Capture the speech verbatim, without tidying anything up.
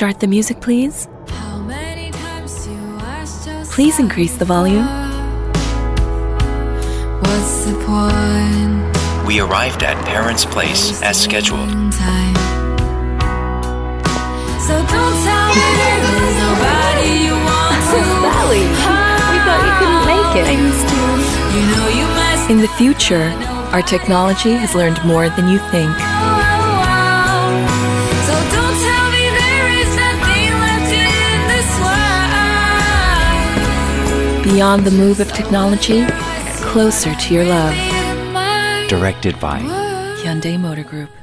start the music, please? Please increase the volume. What's the point? We arrived at Parents' Place as scheduled. So don't tell me there's nobody you want to. Sally, we thought you couldn't make it. I missed you. You know you messed In the future, our technology has learned more than you think. So don't tell me there is nothing left in this world. Beyond the move of technology, closer to your love. Directed by Hyundai Motor Group.